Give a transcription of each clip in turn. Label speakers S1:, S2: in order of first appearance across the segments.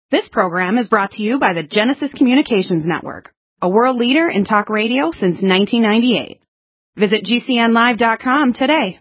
S1: This program is brought to you by the Genesis Communications Network, a world leader in talk radio since 1998. Visit GCNlive.com today.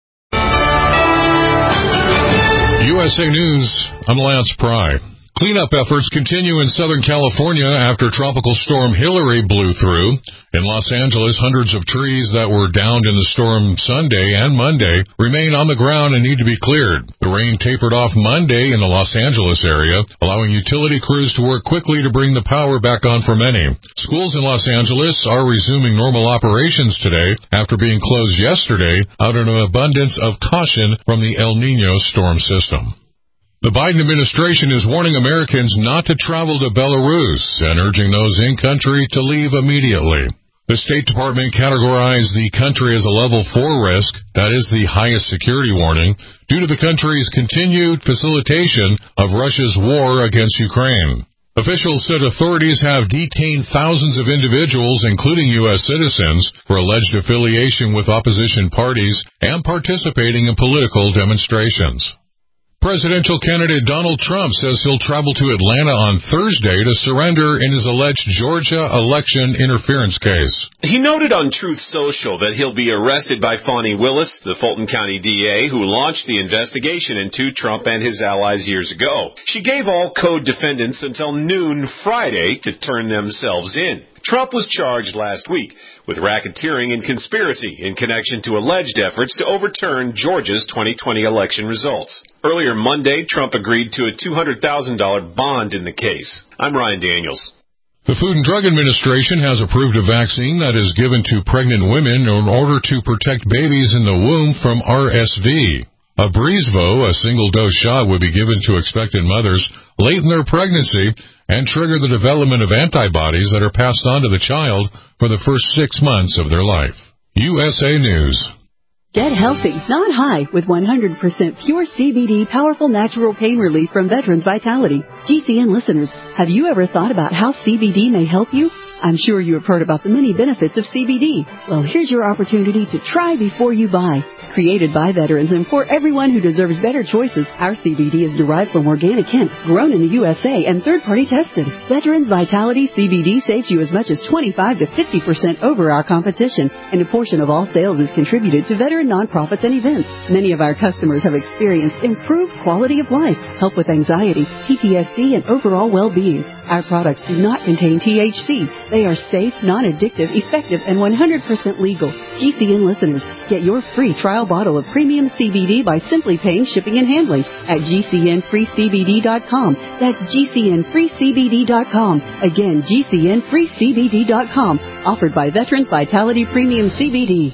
S2: USA News, I'm Lance Pry. Cleanup efforts continue in Southern California after Tropical Storm Hilary blew through. In Los Angeles, hundreds of trees that were downed in the storm Sunday and Monday remain on the ground and need to be cleared. The rain tapered off Monday in the Los Angeles area, allowing utility crews to work quickly to bring the power back on for many. Schools in Los Angeles are resuming normal operations today after being closed yesterday out of an abundance of caution from the El Niño storm system. The Biden administration is warning Americans not to travel to Belarus and urging those in country to leave immediately. The State Department categorized the country as a level 4 risk, that is the highest security warning, due to the country's continued facilitation of Russia's war against Ukraine. Officials said authorities have detained thousands of individuals, including U.S. citizens, for alleged affiliation with opposition parties and participating in political demonstrations. Presidential candidate Donald Trump says he'll travel to Atlanta on Thursday to surrender in his alleged Georgia election interference case.
S3: He noted on Truth Social that he'll be arrested by Fani Willis, the Fulton County DA, who launched the investigation into Trump and his allies years ago. She gave all co-defendants until noon Friday to turn themselves in. Trump was charged last week with racketeering and conspiracy in connection to alleged efforts to overturn Georgia's 2020 election results. Earlier Monday, Trump agreed to a $200,000 bond in the case. I'm Ryan Daniels.
S2: The Food and Drug Administration has approved a vaccine that is given to pregnant women in order to protect babies in the womb from RSV. Abrezvo, a single-dose shot, would be given to expectant mothers late in their pregnancy and trigger the development of antibodies that are passed on to the child for the first 6 months of their life. USA News.
S4: Get healthy, not high, with 100% pure CBD powerful natural pain relief from Veterans Vitality. GCN listeners, have you ever thought about how CBD may help you? I'm sure you have heard about the many benefits of CBD. Well, here's your opportunity to try before you buy. Created by veterans and for everyone who deserves better choices, our CBD is derived from organic hemp, grown in the USA, and third-party tested. Veterans Vitality CBD saves you as much as 25 to 50% over our competition, and a portion of all sales is contributed to veteran nonprofits and events. Many of our customers have experienced improved quality of life, help with anxiety, PTSD, and overall well-being. Our products do not contain THC. They are safe, non-addictive, effective, and 100% legal. GCN listeners, get your free trial bottle of premium CBD by simply paying shipping and handling at GCNFreeCBD.com. That's GCNFreeCBD.com. Again, GCNFreeCBD.com. Offered by Veterans Vitality Premium CBD.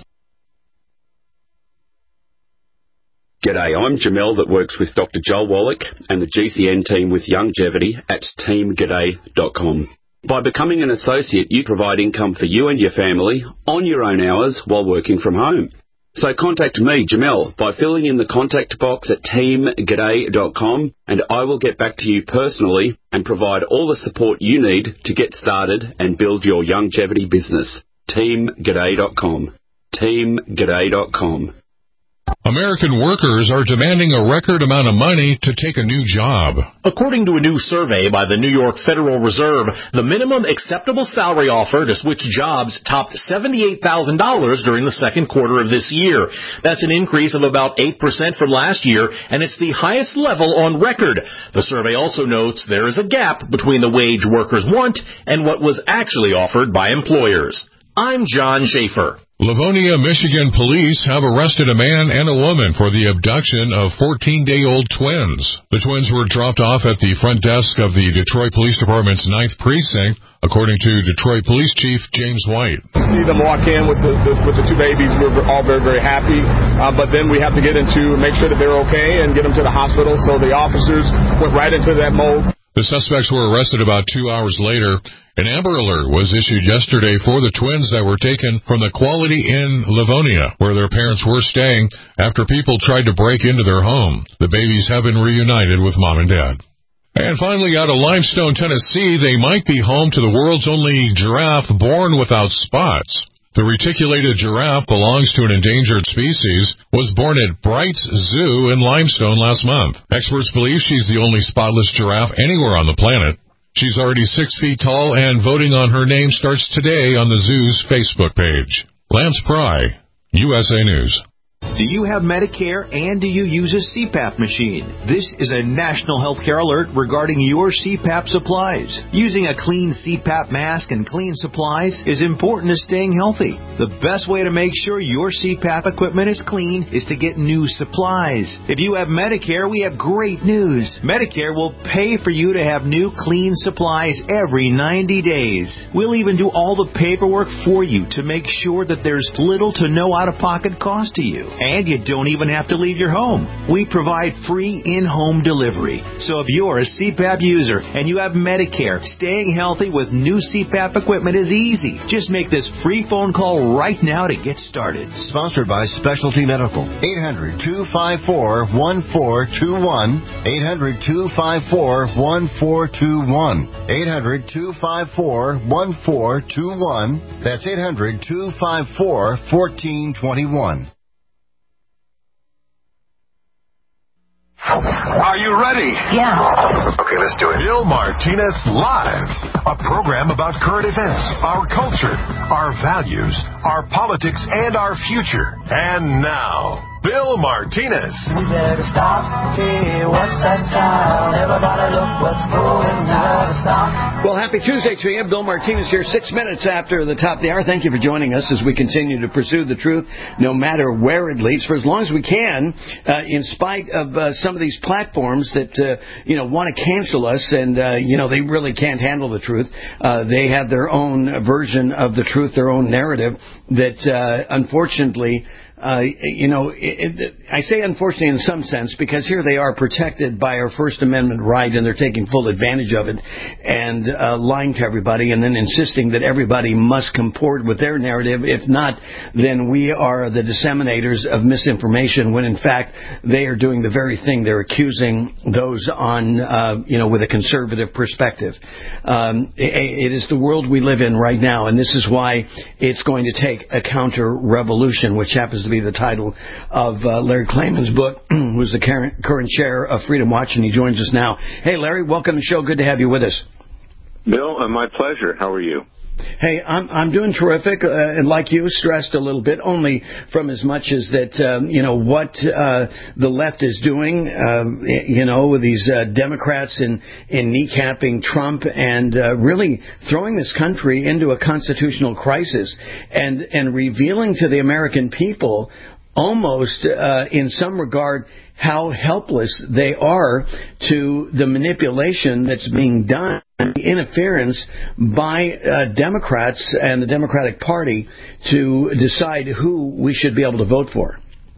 S5: G'day, I'm Jamel that works with Dr. Joel Wallach and the GCN team with Longevity at teamg'day.com. By becoming an associate, you provide income for you and your family on your own hours while working from home. So contact me, Jamel, by filling in the contact box at teamg'day.com, and I will get back to you personally and provide all the support you need to get started and build your longevity business. teamg'day.com. teamg'day.com.
S2: American workers are demanding a record amount of money to take a new job.
S6: According to a new survey by the New York Federal Reserve, the minimum acceptable salary offer to switch jobs topped $78,000 during the second quarter of this year. That's an increase of about 8% from last year, and it's the highest level on record. The survey also notes there is a gap between the wage workers want and what was actually offered by employers. I'm John Schaefer.
S2: Livonia, Michigan police have arrested a man and a woman for the abduction of 14-day-old twins. The twins were dropped off at the front desk of the Detroit Police Department's 9th Precinct, according to Detroit Police Chief James White.
S7: See them walk in with the two babies. We were all very, very happy. But then we have to get into make sure that they're okay and get them to the hospital. So the officers went right into that mode.
S2: The suspects were arrested about 2 hours later. An Amber Alert was issued yesterday for the twins that were taken from the Quality Inn Livonia, where their parents were staying after people tried to break into their home. The babies have been reunited with mom and dad. And finally, out of Limestone, Tennessee, they might be home to the world's only giraffe born without spots. The reticulated giraffe belongs to an endangered species, was born at Bright's Zoo in Limestone last month. Experts believe she's the only spotless giraffe anywhere on the planet. She's already 6 feet tall, and voting on her name starts today on the zoo's Facebook page. Lance Pry, USA News.
S8: Do you have Medicare and do you use a CPAP machine? This is a national healthcare alert regarding your CPAP supplies. Using a clean CPAP mask and clean supplies is important to staying healthy. The best way to make sure your CPAP equipment is clean is to get new supplies. If you have Medicare, we have great news. Medicare will pay for you to have new clean supplies every 90 days. We'll even do all the paperwork for you to make sure that there's little to no out-of-pocket cost to you. And you don't even have to leave your home. We provide free in-home delivery. So if you're a CPAP user and you have Medicare, staying healthy with new CPAP equipment is easy. Just make this free phone call right now to get started.
S9: Sponsored by Specialty Medical. 800-254-1421. 800-254-1421. 800-254-1421. That's 800-254-1421.
S10: Are you ready?
S11: Yeah.
S10: Okay, let's do it. Bill Martinez Live. A program about current events, our culture, our values, our politics, and our future. And now, Bill Martinez.
S11: We better stop. Hey, what's that sound? Everybody look what's going down. Stop.
S12: Well, happy Tuesday to you. Bill Martinez here, 6 minutes after the top of the hour. Thank you for joining us as we continue to pursue the truth, no matter where it leads, for as long as we can, in spite of some of these platforms that, want to cancel us and, they really can't handle the truth. They have their own version of the truth, their own narrative that, unfortunately, I say unfortunately in some sense because here they are protected by our First Amendment right and they're taking full advantage of it and lying to everybody and then insisting that everybody must comport with their narrative. If not, then we are the disseminators of misinformation when in fact they are doing the very thing they're accusing those on, with a conservative perspective. It is the world we live in right now, and this is why it's going to take a counter-revolution, which happens to be the title of Larry Klayman's book, who's the current chair of Freedom Watch, and he joins us now. Hey, Larry, welcome to the show. Good to have you with us.
S13: Bill, my pleasure. How are you?
S12: Hey, I'm doing terrific, and like you, stressed a little bit, only from as much as that, what the left is doing, with these Democrats in kneecapping Trump and really throwing this country into a constitutional crisis and revealing to the American people almost, in some regard, how helpless they are to the manipulation that's being done, interference by Democrats and the Democratic Party to decide who we should be able to vote for.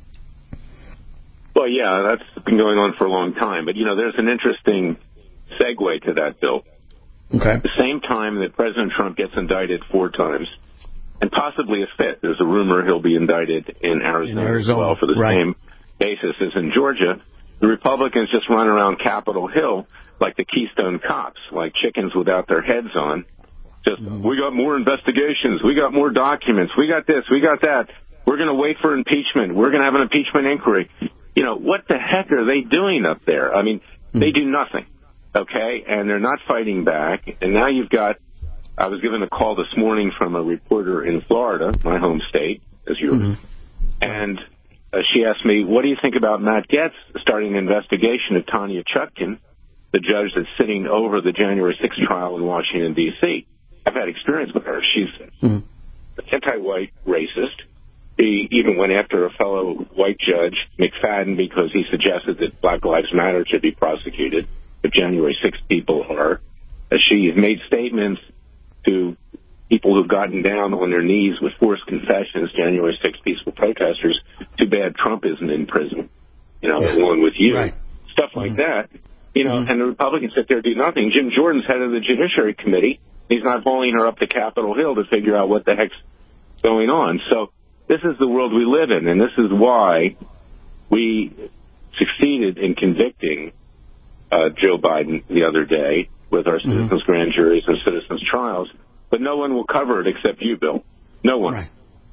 S13: Well, yeah, that's been going on for a long time. But, there's an interesting segue to that, Bill.
S12: Okay.
S13: At the same time that President Trump gets indicted 4 times, and possibly a fifth, there's a rumor he'll be indicted in Arizona as well for the same basis as in Georgia, the Republicans just run around Capitol Hill like the Keystone Cops, like chickens without their heads on. We got more investigations, we got more documents, we got this, we got that. We're going to wait for impeachment. We're going to have an impeachment inquiry. What the heck are they doing up there? I mean, they do nothing, okay? And they're not fighting back. And now I was given a call this morning from a reporter in Florida, my home state, as yours, and she asked me, what do you think about Matt Gaetz starting an investigation of Tanya Chutkan, the judge that's sitting over the January 6th trial in Washington, D.C.? I've had experience with her. She's an anti-white racist. He even went after a fellow white judge, McFadden, because he suggested that Black Lives Matter should be prosecuted, if January 6th people are. She's made statements to people who've gotten down on their knees with forced confessions, January 6th peaceful protesters. Too bad Trump isn't in prison, along with you. Right. Stuff like that, and the Republicans sit there and do nothing. Jim Jordan's head of the Judiciary Committee. He's not hauling her up to Capitol Hill to figure out what the heck's going on. So this is the world we live in, and this is why we succeeded in convicting Joe Biden the other day with our citizens' grand juries and citizens' trials. But no one will cover it except you, Bill. No one. Right.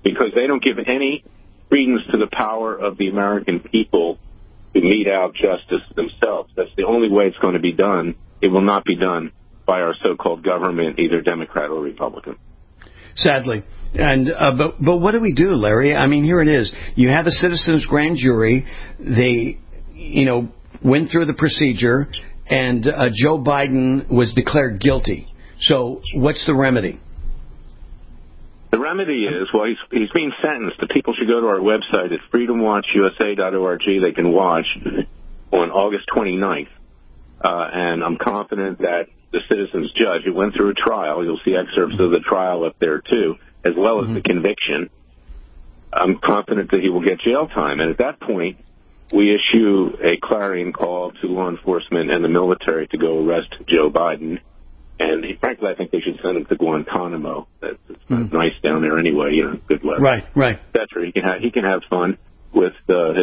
S13: because they don't give any credence to the power of the American people to mete out justice themselves. That's the only way it's going to be done. It will not be done by our so-called government, either Democrat or Republican.
S12: Sadly. And but what do we do, Larry? I mean, here it is. You have a citizens' grand jury. They, went through the procedure, and Joe Biden was declared guilty. So what's the remedy?
S13: The remedy is, well, he's being sentenced. The people should go to our website at freedomwatchusa.org. They can watch on August 29th. And I'm confident that the citizens judge, who went through a trial, you'll see excerpts of the trial up there too, as well as the conviction. I'm confident that he will get jail time. And at that point, we issue a clarion call to law enforcement and the military to go arrest Joe Biden. And frankly, I think they should send him to Guantanamo. It's nice down there anyway, good weather.
S12: Right.
S13: That's where he can have fun with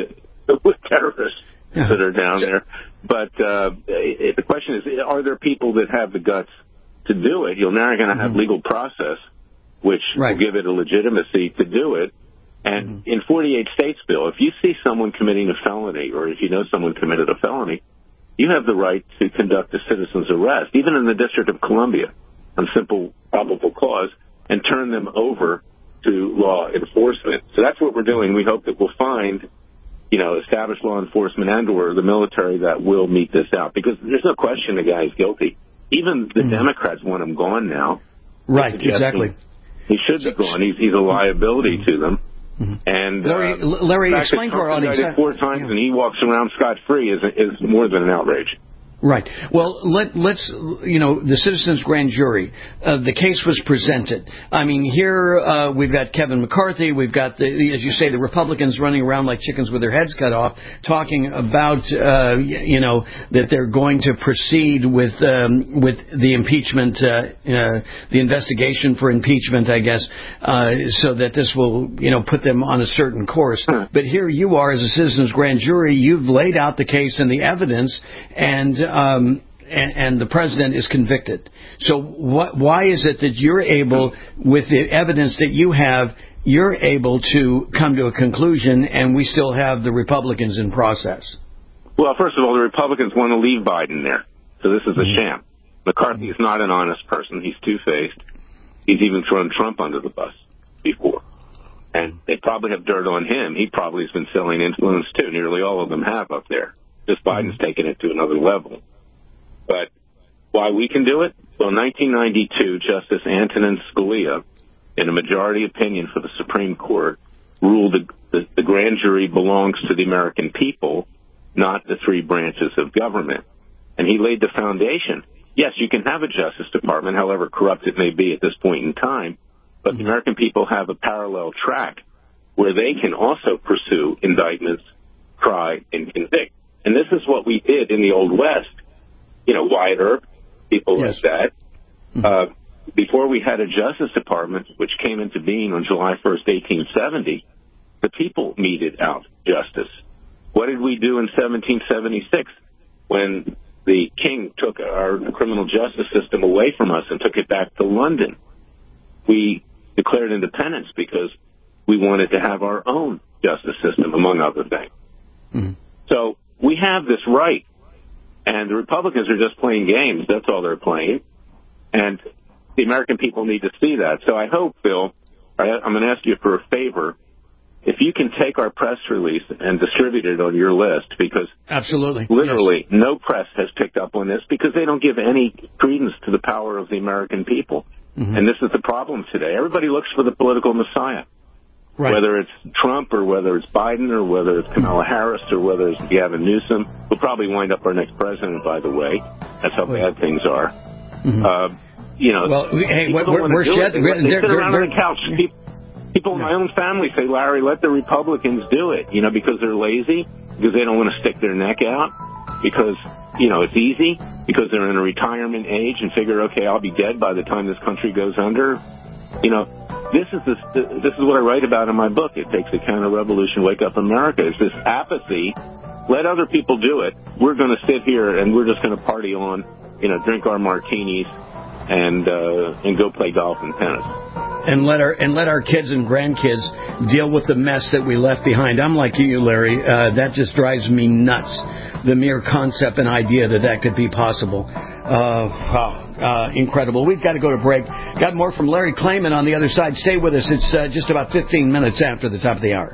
S13: terrorists that are down there. But the question is, are there people that have the guts to do it? You're now going to have legal process, which will give it a legitimacy to do it. And in 48 states, Bill, if you see someone committing a felony, or if you know someone committed a felony, you have the right to conduct a citizen's arrest, even in the District of Columbia, on simple probable cause, and turn them over to law enforcement. So that's what we're doing. We hope that we'll find, established law enforcement and or the military that will mete this out. Because there's no question the guy's guilty. Even the Democrats want him gone now.
S12: Right, exactly.
S13: He should be gone. He's a liability to them. And
S12: Larry, explain to our audience.
S13: 4 times and he walks around scot-free is more than an outrage.
S12: Right. Well, let's the Citizens Grand Jury, the case was presented. I mean, here we've got Kevin McCarthy, we've got, as you say, the Republicans running around like chickens with their heads cut off, talking about, that they're going to proceed with the impeachment, the investigation for impeachment, I guess, so that this will, put them on a certain course. But here you are as a Citizens Grand Jury, you've laid out the case and the evidence, and the president is convicted. So why is it that you're able, with the evidence that you have, you're able to come to a conclusion and we still have the Republicans in process?
S13: Well, first of all, the Republicans want to leave Biden there. So this is a sham. McCarthy is not an honest person. He's two-faced. He's even thrown Trump under the bus before. And they probably have dirt on him. He probably has been selling influence, too. Nearly all of them have up there. Just Biden's taken it to another level. But why we can do it? Well, in 1992, Justice Antonin Scalia, in a majority opinion for the Supreme Court, ruled the grand jury belongs to the American people, not the 3 branches of government. And he laid the foundation. Yes, you can have a Justice Department, however corrupt it may be at this point in time, but the American people have a parallel track where they can also pursue indictments, try, and convict. And this is what we did in the Old West. Wyatt Earp, people like that. Before we had a Justice Department, which came into being on July 1st, 1870, the people meted out justice. What did we do in 1776 when the king took our criminal justice system away from us and took it back to London? We declared independence because we wanted to have our own justice system, among other things. So we have this right, and the Republicans are just playing games. That's all they're playing, and the American people need to see that. So I hope, Bill, I'm going to ask you for a favor. If you can take our press release and distribute it on your list, because
S12: absolutely,
S13: literally, no press has picked up on this because they don't give any credence to the power of the American people. And this is the problem today. Everybody looks for the political messiah. Right. Whether it's Trump or whether it's Biden or whether it's Kamala Harris or whether it's Gavin Newsom, who'll probably wind up our next president, by the way. That's how bad things are.
S12: Well, hey, we're
S13: they sit around on the couch. People in my own family say, Larry, let the Republicans do it, because they're lazy, because they don't want to stick their neck out, because, it's easy, because they're in a retirement age and figure, okay, I'll be dead by the time this country goes under. This is what I write about in my book. It takes a counter-revolution, wake up America. It's this apathy. Let other people do it. We're going to sit here and we're just going to party on, drink our martinis and go play golf and tennis.
S12: and let our kids and grandkids deal with the mess that we left behind. I'm like you, Larry. That just drives me nuts. The mere concept and idea that could be possible. Incredible. We've got to go to break. Got more from Larry Klayman on the other side. Stay with us. It's just about 15 minutes after the top of the hour.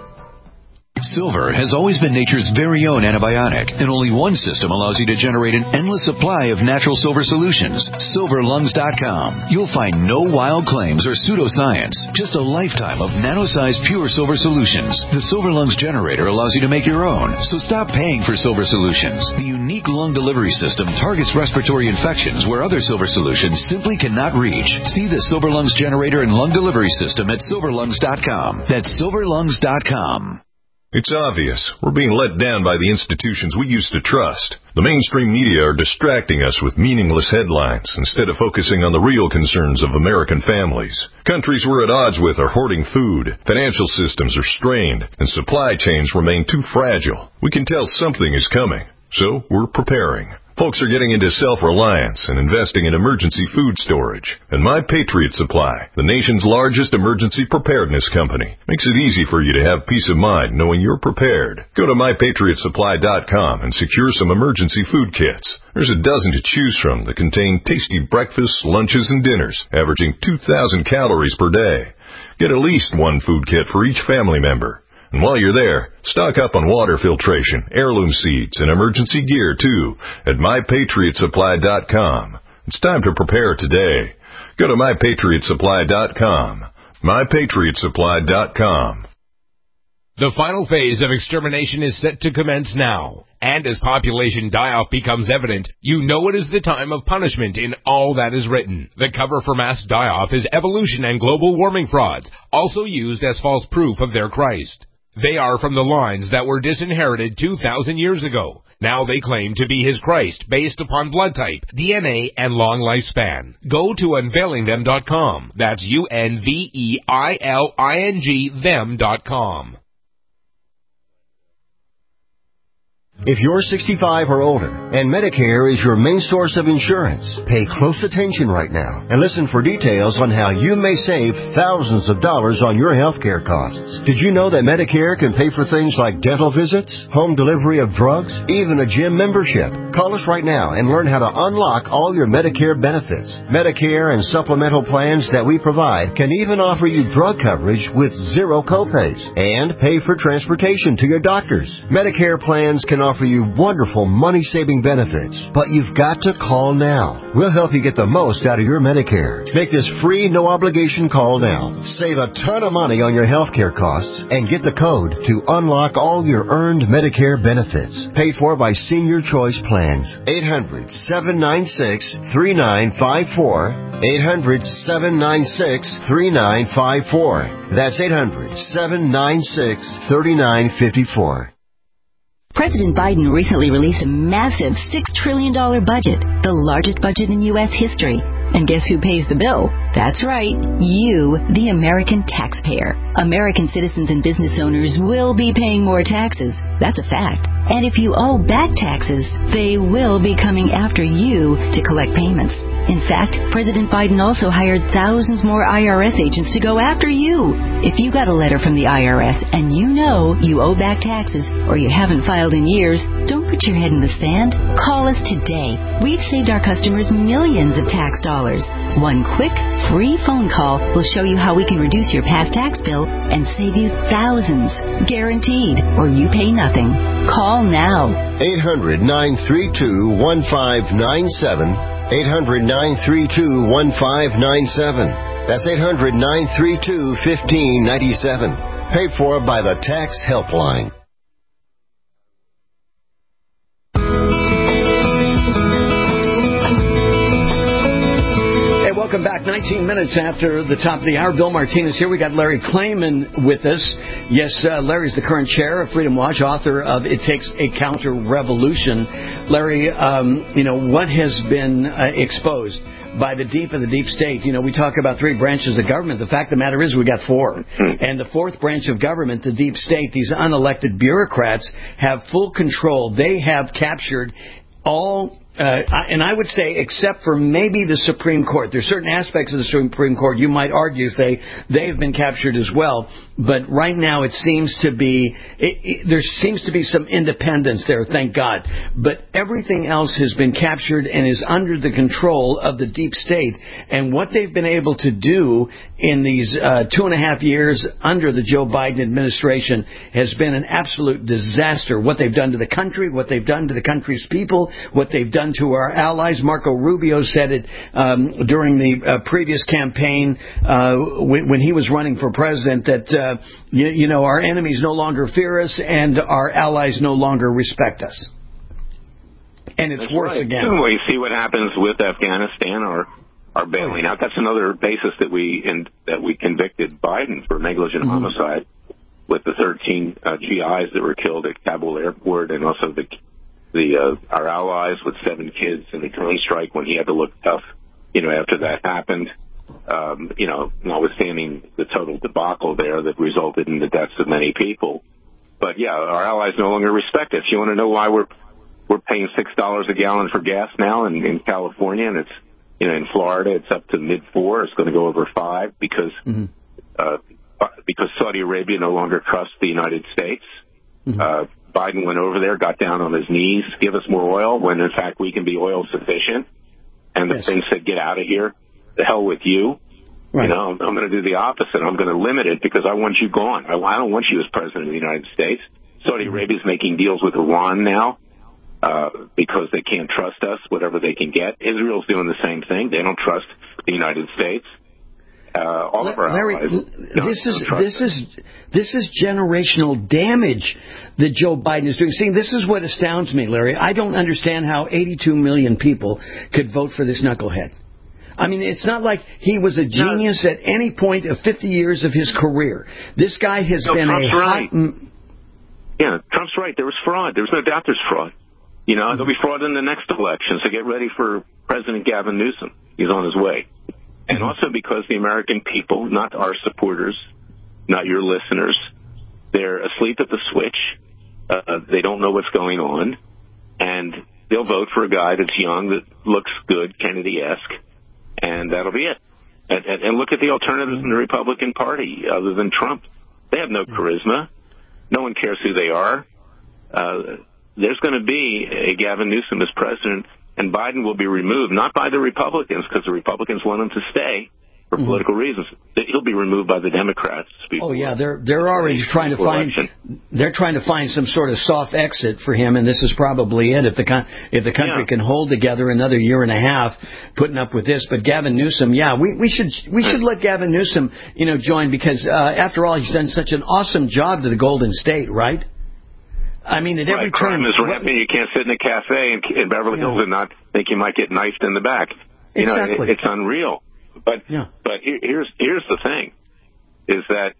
S14: Silver has always been nature's very own antibiotic, and only one system allows you to generate an endless supply of natural silver solutions. SilverLungs.com. You'll find no wild claims or pseudoscience, just a lifetime of nano-sized pure silver solutions. The Silver Lungs generator allows you to make your own, so stop paying for silver solutions. The unique lung delivery system targets respiratory infections where other silver solutions simply cannot reach. See the Silver Lungs generator and lung delivery system at SilverLungs.com. That's SilverLungs.com.
S15: It's obvious. We're being let down by the institutions we used to trust. The mainstream media are distracting us with meaningless headlines instead of focusing on the real concerns of American families. Countries we're at odds with are hoarding food, financial systems are strained, and supply chains remain too fragile. We can tell something is coming, so we're preparing. Folks are getting into self-reliance and investing in emergency food storage. And My Patriot Supply, the nation's largest emergency preparedness company, makes it easy for you to have peace of mind knowing you're prepared. Go to MyPatriotSupply.com and secure some emergency food kits. There's a dozen to choose from that contain tasty breakfasts, lunches, and dinners, averaging 2,000 calories per day. Get at least one food kit for each family member. And while you're there, stock up on water filtration, heirloom seeds, and emergency gear, too, at MyPatriotSupply.com. It's time to prepare today. Go to MyPatriotSupply.com. MyPatriotSupply.com.
S16: The final phase of extermination is set to commence now. And as population die-off becomes evident, you know it is the time of punishment in all that is written. The cover for mass die-off is evolution and global warming frauds, also used as false proof of their Christ. They are from the lines that were disinherited 2,000 years ago. Now they claim to be his Christ based upon blood type, DNA, and long lifespan. Go to unveilingthem.com. That's UNVEILING them.com.
S9: If you're 65 or older and Medicare is your main source of insurance, pay close attention right now and listen for details on how you may save thousands of dollars on your health care costs. Did you know that Medicare can pay for things like dental visits, home delivery of drugs, even a gym membership? Call us right now and learn how to unlock all your Medicare benefits. Medicare and supplemental plans that we provide can even offer you drug coverage with zero copays and pay for transportation to your doctors. Medicare plans can offer you wonderful money-saving benefits, but you've got to call now. We'll help you get the most out of your Medicare. Make this free, no-obligation call now. Save a ton of money on your health care costs and get the code to unlock all your earned Medicare benefits. Paid for by Senior Choice Plans. 800-796-3954. 800-796-3954. That's 800-796-3954.
S17: President Biden recently released a massive $6 trillion budget, the largest budget in U.S. history. And guess who pays the bill? That's right, you, the American taxpayer. American citizens and business owners will be paying more taxes. That's a fact. And if you owe back taxes, they will be coming after you to collect payments. In fact, President Biden also hired thousands more IRS agents to go after you. If you got a letter from the IRS and you know you owe back taxes or you haven't filed in years, don't put your head in the sand. Call us today. We've saved our customers millions of tax dollars. One quick, free phone call will show you how we can reduce your past tax bill and save you thousands. Guaranteed, or you pay nothing. Call now.
S9: 800-932-1597. 800-932-1597. That's 800-932-1597. Paid for by the Tax Helpline.
S12: Welcome back. 19 minutes after the top of the hour. Bill Martinez here. We got Larry Klayman with us. Yes, Larry's the current chair of Freedom Watch, author of It Takes a Counter-Revolution. Larry, what has been exposed by the deep of the deep state? We talk about three branches of government. The fact of the matter is we got four. And the fourth branch of government, the deep state, these unelected bureaucrats have full control. They have captured all And I would say, except for maybe the Supreme Court, there's certain aspects of the Supreme Court you might argue say they've been captured as well. But right now it seems to be, there seems to be some independence there, thank God. But everything else has been captured and is under the control of the deep state. And what they've been able to do in these 2.5 years under the Joe Biden administration has been an absolute disaster. What they've done to the country, what they've done to the country's people, what they've done to our allies. Marco Rubio said it during the previous campaign when he was running for president that, our enemies no longer fear us and our allies no longer respect us. And it's worse again.
S13: Well, you see what happens with Afghanistan or bailing out. That's another basis that we convicted Biden for negligent homicide with the 13 GIs that were killed at Kabul airport, and also our allies with 7 kids in the drone strike when he had to look tough, after that happened. Notwithstanding the total debacle there that resulted in the deaths of many people. But yeah, our allies no longer respect us. You want to know why we're paying $6 a gallon for gas now in California, and it's in Florida it's up to mid-4. It's going to go over 5 because Saudi Arabia no longer trusts the United States. Biden went over there, got down on his knees, give us more oil, when in fact we can be oil sufficient. And the thing said, get out of here. The hell with you. Right. I'm going to do the opposite. I'm going to limit it because I want you gone. I don't want you as president of the United States. Saudi Arabia is making deals with Iran now because they can't trust us, whatever they can get. Israel's doing the same thing. They don't trust the United States. All of our allies.
S12: This is generational damage that Joe Biden is doing. See, this is what astounds me, Larry. I don't understand how 82 million people could vote for this knucklehead. I mean, it's not like he was a genius at any point of 50 years of his career. This guy has been
S13: Trump's right. Yeah, Trump's right. There was fraud. There's no doubt there's fraud. There'll be fraud in the next election, so get ready for President Gavin Newsom. He's on his way. And also because the American people, not our supporters, not your listeners, they're asleep at the switch. They don't know what's going on. And they'll vote for a guy that's young, that looks good, Kennedy-esque. And that'll be it. And look at the alternatives in the Republican Party other than Trump. They have no charisma. No one cares who they are. There's going to be a Gavin Newsom as president, and Biden will be removed, not by the Republicans, because the Republicans want him to stay for political reasons. He'll be removed by the Democrats.
S12: Oh yeah, they're already trying to find some sort of soft exit for him, and this is probably it. If the country can hold together another year and a half, putting up with this. But Gavin Newsom, we should let Gavin Newsom join, because after all, he's done such an awesome job to the Golden State, right? I mean, at every turn,
S13: crime is rampant. You can't sit in a cafe in Beverly Hills and not think you might get knifed in the back.
S12: Exactly.
S13: It's unreal. But here's the thing, is that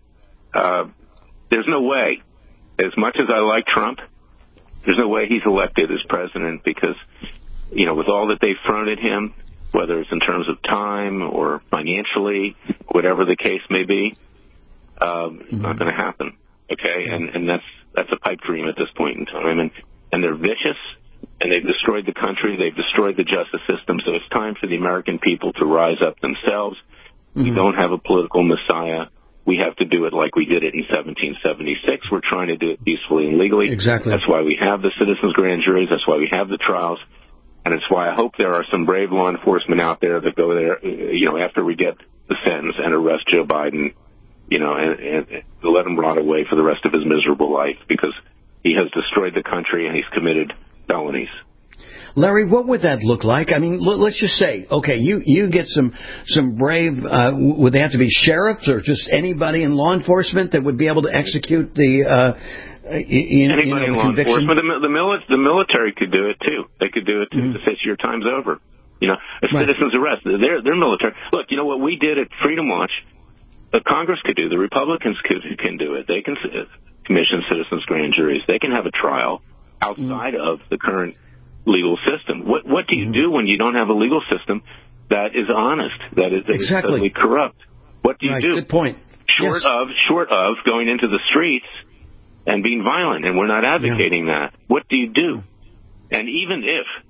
S13: there's no way, as much as I like Trump, there's no way he's elected as president, because, with all that they've thrown at him, whether it's in terms of time or financially, whatever the case may be, it's not going to happen. Okay, and that's a pipe dream at this point in time, and they're vicious, and they've destroyed the country, they've destroyed the justice system. So it's time for the American people to rise up themselves. We don't have a political messiah. We have to do it like we did it in 1776. We're trying to do it peacefully and legally.
S12: Exactly.
S13: That's why we have the citizens' grand juries. That's why we have the trials. And it's why I hope there are some brave law enforcement out there that go there, after we get the sentence, and arrest Joe Biden, and let him rot away for the rest of his miserable life, because he has destroyed the country and he's committed felonies.
S12: Larry, what would that look like? I mean, let's just say, okay, you get some brave, would they have to be sheriffs or just anybody in law enforcement that would be able to execute the
S13: anybody in law enforcement? The military could do it too. They could do it too, to say your time's over. A citizen's arrest. They're military. Look, what we did at Freedom Launch, the Congress could do. The Republicans can do it. They can commission citizens' grand juries. They can have a trial outside of the current legal system. What do you do when you don't have a legal system that is honest, that is totally corrupt? What do you do?
S12: Good point.
S13: Short of going into the streets and being violent, and we're not advocating that. What do you do? And even if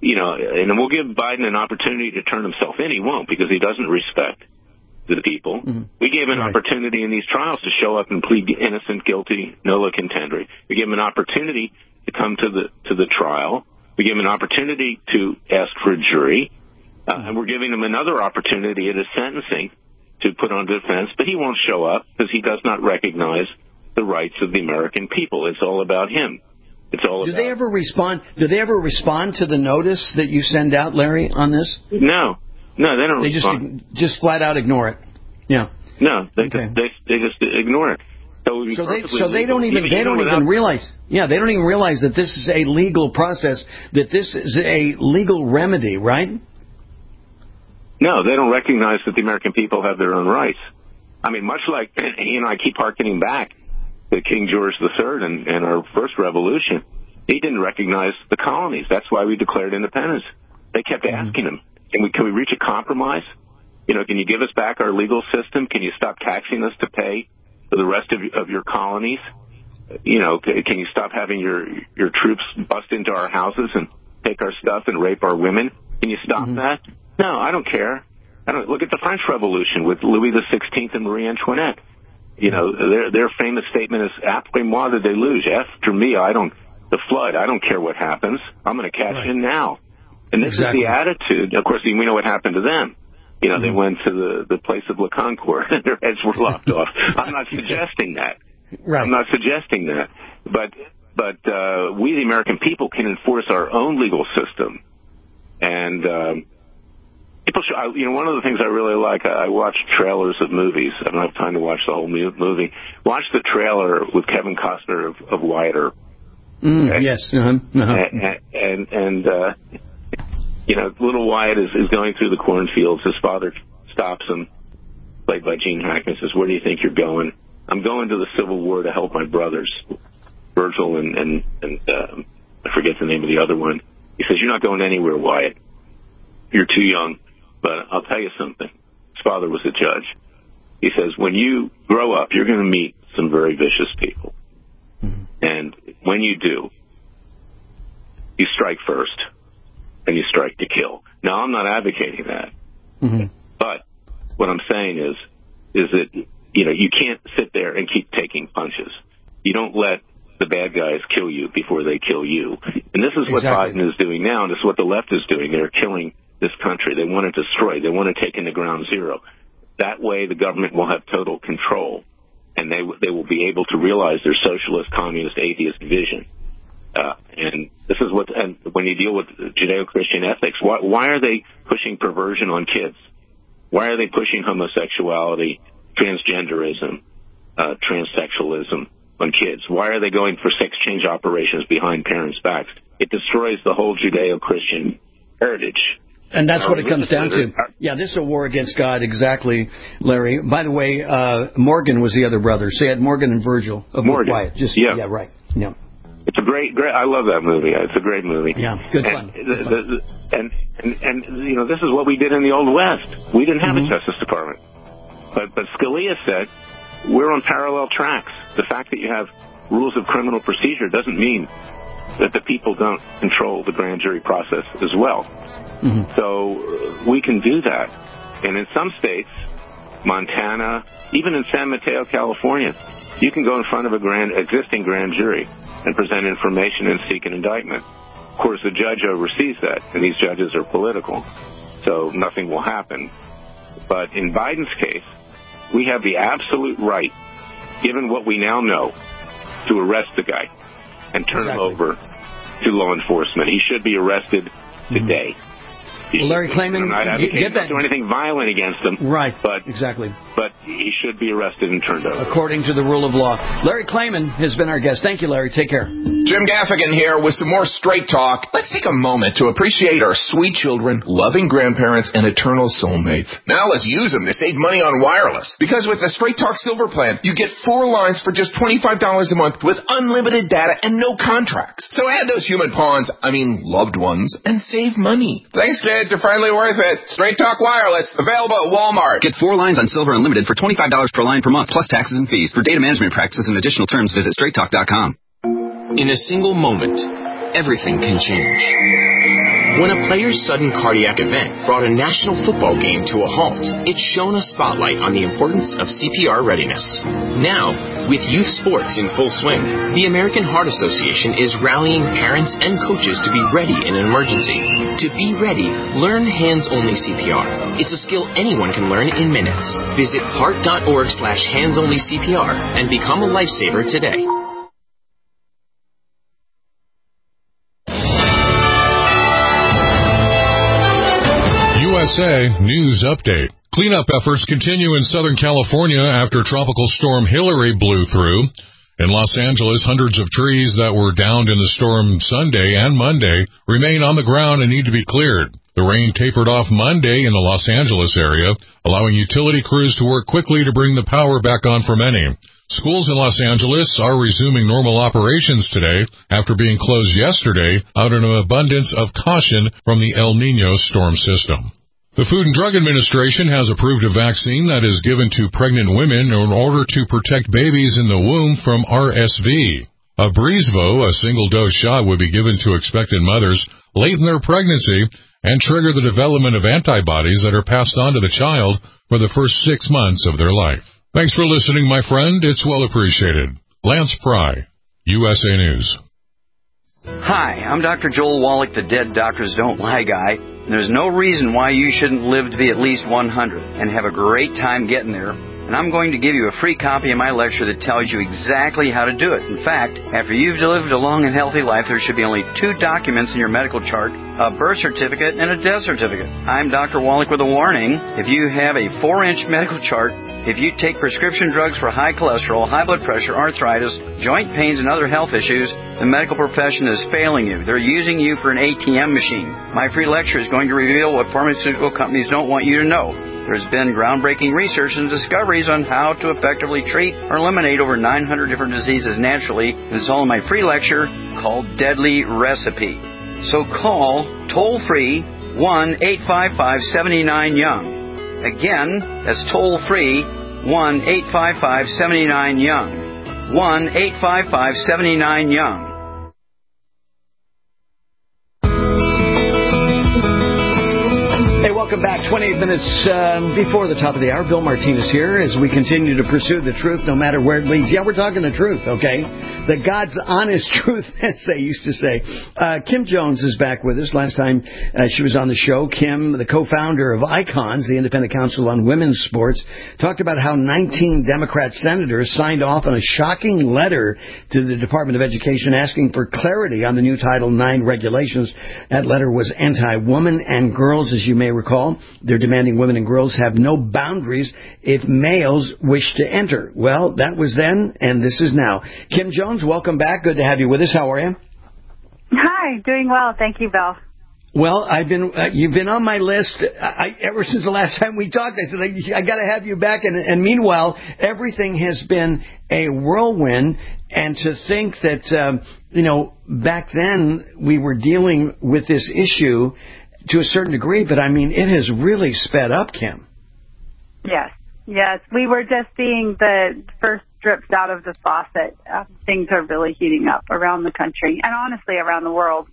S13: and we'll give Biden an opportunity to turn himself in. He won't, because he doesn't respect the people. Mm-hmm. We gave him an opportunity in these trials to show up and plead innocent, guilty, nolo contendere. We gave him an opportunity to come to the trial. We gave him an opportunity to ask for a jury, and we're giving him another opportunity at his sentencing to put on defense, but he won't show up because he does not recognize the rights of the American people. It's all about him. It's all
S12: Do they ever respond to the notice that you send out, Larry, on this?
S13: No, they don't.
S12: They just flat out ignore it. Yeah.
S13: No, they just ignore it.
S12: So they don't even realize. Yeah, they don't even realize that this is a legal process, that this is a legal remedy, right?
S13: No, they don't recognize that the American people have their own rights. I mean, much like, I keep hearkening back to King George III and our first revolution. He didn't recognize the colonies. That's why we declared independence. They kept asking him, can we reach a compromise? Can you give us back our legal system? Can you stop taxing us to pay for the rest of your colonies? Can you stop having your troops bust into our houses and take our stuff and rape our women? Can you stop that? No, I don't care. Look at the French Revolution with Louis XVI and Marie Antoinette. Their famous statement is "Après moi the deluge." After me, the flood. I don't care what happens. I'm going to cash in now. And this is the attitude. Of course, we know what happened to them. They went to the place of Le Concours and their heads were lopped off. I'm not suggesting that. Right. I'm not suggesting that. But we, the American people, can enforce our own legal system. And people should, one of the things I really like, I watch trailers of movies. I don't have time to watch the whole movie. Watch the trailer with Kevin Costner of Wyatt Earp. Okay?
S12: Yes.
S13: Little Wyatt is going through the cornfields. His father stops him, played by Gene Hackman, says, "Where do you think you're going?" "I'm going to the Civil War to help my brothers, Virgil and I forget the name of the other one." He says, "You're not going anywhere, Wyatt. You're too young. But I'll tell you something." His father was a judge. He says, "When you grow up, you're going to meet some very vicious people. And when you do, you strike first, and you strike to kill." Now, I'm not advocating that. But what I'm saying is that, you can't sit there and keep taking punches. You don't let the bad guys kill you before they kill you. And this is what Biden is doing now, and this is what the left is doing. They're killing this country. They want to destroy. They want to take into ground zero. That way, the government will have total control, and they will be able to realize their socialist, communist, atheist vision. And this is and when you deal with Judeo-Christian ethics, why are they pushing perversion on kids? Why are they pushing homosexuality, transgenderism, transsexualism on kids? Why are they going for sex change operations behind parents' backs? It destroys the whole Judeo-Christian heritage.
S12: And that's what it comes down to. Yeah, this is a war against God, exactly, Larry. By the way, Morgan was the other brother. So you had Morgan and Virgil of
S13: Morgan.
S12: Wyatt.
S13: Yeah,
S12: right. Yeah.
S13: It's a great. I love that movie. It's a great movie.
S12: Yeah, good fun.
S13: And this is what we did in the Old West. We didn't have a Justice Department, but Scalia said we're on parallel tracks. The fact that you have rules of criminal procedure doesn't mean that the people don't control the grand jury process as well. So we can do that. And in some states, Montana, even in San Mateo, California, you can go in front of existing grand jury and present information and seek an indictment. Of course, the judge oversees that, and these judges are political, so nothing will happen. But in Biden's case, we have the absolute right, given what we now know, to arrest the guy and turn him over to law enforcement. He should be arrested today.
S12: Well, Larry Klayman,
S13: I'm not advocating to do anything violent against him.
S12: Right.
S13: But
S12: exactly.
S13: But he should be arrested and turned over.
S12: According to the rule of law. Larry Klayman has been our guest. Thank you, Larry. Take care.
S18: Jim Gaffigan here with some more Straight Talk. Let's take a moment to appreciate our sweet children, loving grandparents, and eternal soulmates. Now let's use them to save money on wireless. Because with the Straight Talk Silver Plan, you get 4 lines for just $25 a month with unlimited data and no contracts. So add those human pawns, loved ones, and save money. Thanks, kids. They're finally worth it. Straight Talk Wireless, available at Walmart.
S19: Get 4 lines on Silver Unlimited for $25 per line per month, plus taxes and fees. For data management practices and additional terms, visit straighttalk.com.
S20: In a single moment, everything can change. When a player's sudden cardiac event brought a national football game to a halt, it shone a spotlight on the importance of CPR readiness. Now, with youth sports in full swing, the American Heart Association is rallying parents and coaches to be ready in an emergency. To be ready, learn hands-only CPR. It's a skill anyone can learn in minutes. Visit heart.org/hands-only-CPR and become a lifesaver today.
S2: USA News Update. Cleanup efforts continue in Southern California after Tropical Storm Hilary blew through. In Los Angeles, hundreds of trees that were downed in the storm Sunday and Monday remain on the ground and need to be cleared. The rain tapered off Monday in the Los Angeles area, allowing utility crews to work quickly to bring the power back on for many. Schools in Los Angeles are resuming normal operations today after being closed yesterday out of an abundance of caution from the El Niño storm system. The Food and Drug Administration has approved a vaccine that is given to pregnant women in order to protect babies in the womb from RSV. Abrezvo, a single-dose shot, would be given to expectant mothers late in their pregnancy and trigger the development of antibodies that are passed on to the child for the first 6 months of their life. Thanks for listening, my friend. It's well appreciated. Lance Pry, USA News.
S21: Hi, I'm Dr. Joel Wallach, the Dead Doctors Don't Lie guy. And there's no reason why you shouldn't live to be at least 100 and have a great time getting there. And I'm going to give you a free copy of my lecture that tells you exactly how to do it. In fact, after you've lived a long and healthy life, there should be only 2 documents in your medical chart, a birth certificate and a death certificate. I'm Dr. Wallach with a warning. If you have a 4-inch medical chart, if you take prescription drugs for high cholesterol, high blood pressure, arthritis, joint pains, and other health issues, the medical profession is failing you. They're using you for an ATM machine. My free lecture is going to reveal what pharmaceutical companies don't want you to know. There's been groundbreaking research and discoveries on how to effectively treat or eliminate over 900 different diseases naturally, and it's all in my free lecture called Deadly Recipe. So call toll-free 1-855-79-YOUNG. Again, that's toll-free 1-855-79-YOUNG. 1-855-79-YOUNG.
S12: Hey, welcome back. 28 minutes before the top of the hour. Bill Martinez here as we continue to pursue the truth no matter where it leads. Yeah, we're talking the truth, okay? The God's honest truth, as they used to say. Kim Jones is back with us. Last time she was on the show, Kim, the co-founder of ICONS, the Independent Council on Women's Sports, talked about how 19 Democrat senators signed off on a shocking letter to the Department of Education asking for clarity on the new Title IX regulations. That letter was anti-woman and girls, as you may recall. They're demanding women and girls have no boundaries if males wish to enter. Well, that was then, and this is now. Kim Jones, welcome back. Good to have you with us. How are you?
S22: Hi, doing well. Thank you, Bill.
S12: Well, you've been on my list ever since the last time we talked. I said, I got to have you back. And meanwhile, everything has been a whirlwind. And to think that, back then we were dealing with this issue to a certain degree, but I mean, it has really sped up, Kim.
S22: Yes. We were just seeing the first drips out of the faucet. Things are really heating up around the country and honestly around the world.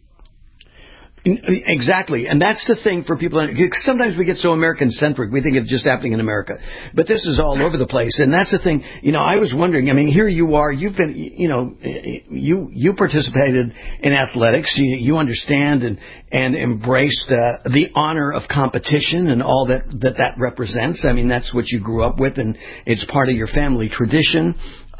S12: Exactly. And that's the thing for people. Sometimes we get so American-centric, we think it's just happening in America. But this is all over the place. And that's the thing. I was wondering, here you are. You've been, you participated in athletics. You understand and embraced the honor of competition and all that represents. That's what you grew up with, and it's part of your family tradition.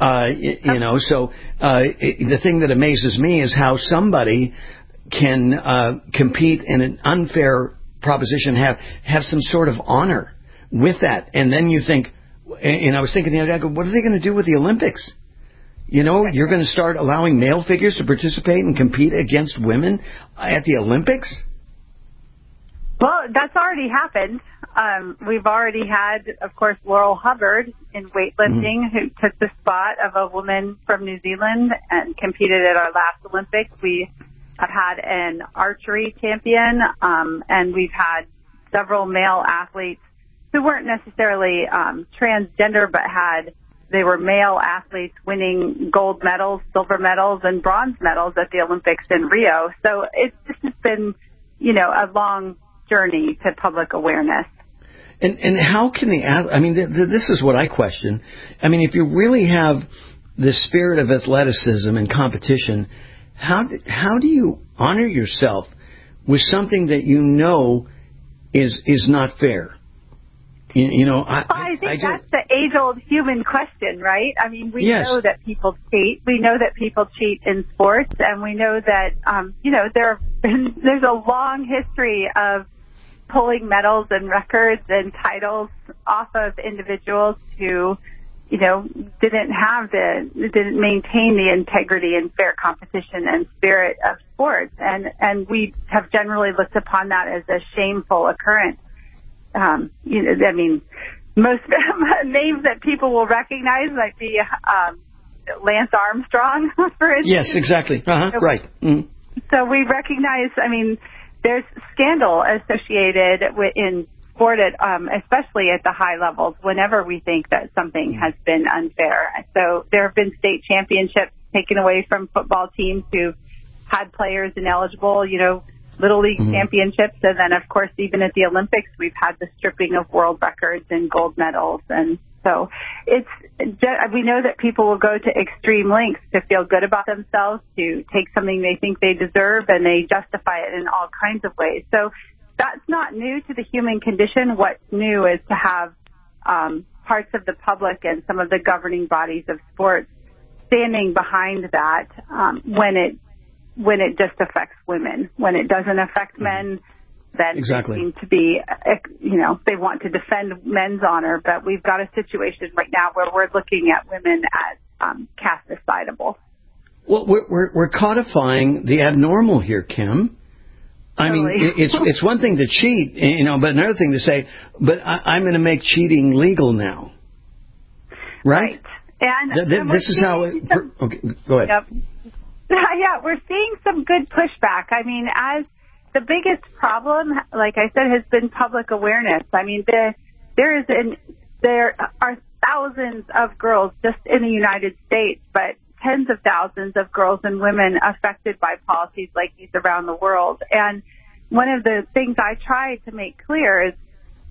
S12: So the thing that amazes me is how somebody can compete in an unfair proposition, have some sort of honor with that. And then you think, and I was thinking the other day, what are they going to do with the Olympics? You're going to start allowing male figures to participate and compete against women at the Olympics?
S22: Well, that's already happened. We've already had, of course, Laurel Hubbard in weightlifting, who took the spot of a woman from New Zealand and competed at our last Olympics. We have had an archery champion, and we've had several male athletes who weren't necessarily transgender, but they were male athletes winning gold medals, silver medals, and bronze medals at the Olympics in Rio. So this has been a long journey to public awareness.
S12: And how can this is what I question. I mean, if you really have the spirit of athleticism and competition, how do you honor yourself with something that is not fair?
S22: I think that's the age-old human question, right? I mean, we know that people cheat. We know that people cheat in sports, and we know that, there's a long history of pulling medals and records and titles off of individuals who, didn't maintain the integrity and fair competition and spirit of sports. And we have generally looked upon that as a shameful occurrence. Most names that people will recognize might be Lance Armstrong, for instance.
S12: Yes, exactly. Right. Mm.
S22: So we recognize, there's scandal associated in sport, especially at the high levels, whenever we think that something has been unfair. So there have been state championships taken away from football teams who had players ineligible, Little League championships, and then, of course, even at the Olympics, we've had the stripping of world records and gold medals. And so we know that people will go to extreme lengths to feel good about themselves, to take something they think they deserve, and they justify it in all kinds of ways. So that's not new to the human condition. What's new is to have parts of the public and some of the governing bodies of sports standing behind that when it just affects women. When it doesn't affect men, then they seem to be, they want to defend men's honor. But we've got a situation right now where we're looking at women as cast assidable.
S12: Well, we're codifying the abnormal here, Kim. I mean, it's one thing to cheat, but another thing to say, but I'm going to make cheating legal now. Right? And this is how it... Okay, go ahead.
S22: Yep. Yeah, we're seeing some good pushback. As the biggest problem, like I said, has been public awareness. There are thousands of girls just in the United States, but tens of thousands of girls and women affected by policies like these around the world. And one of the things I try to make clear is,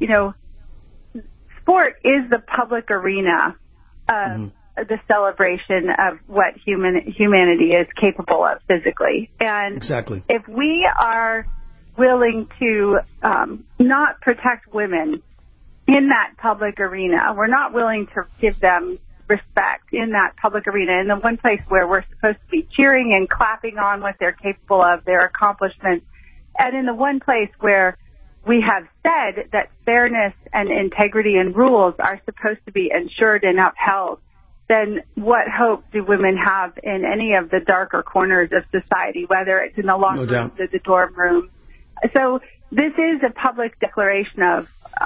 S22: sport is the public arena of the celebration of what humanity is capable of physically. And if we are willing to not protect women in that public arena, we're not willing to give them respect in that public arena, in the one place where we're supposed to be cheering and clapping on what they're capable of, their accomplishments, and in the one place where we have said that fairness and integrity and rules are supposed to be ensured and upheld, then what hope do women have in any of the darker corners of society, whether it's in the locker rooms or the dorm room? So this is a public declaration of,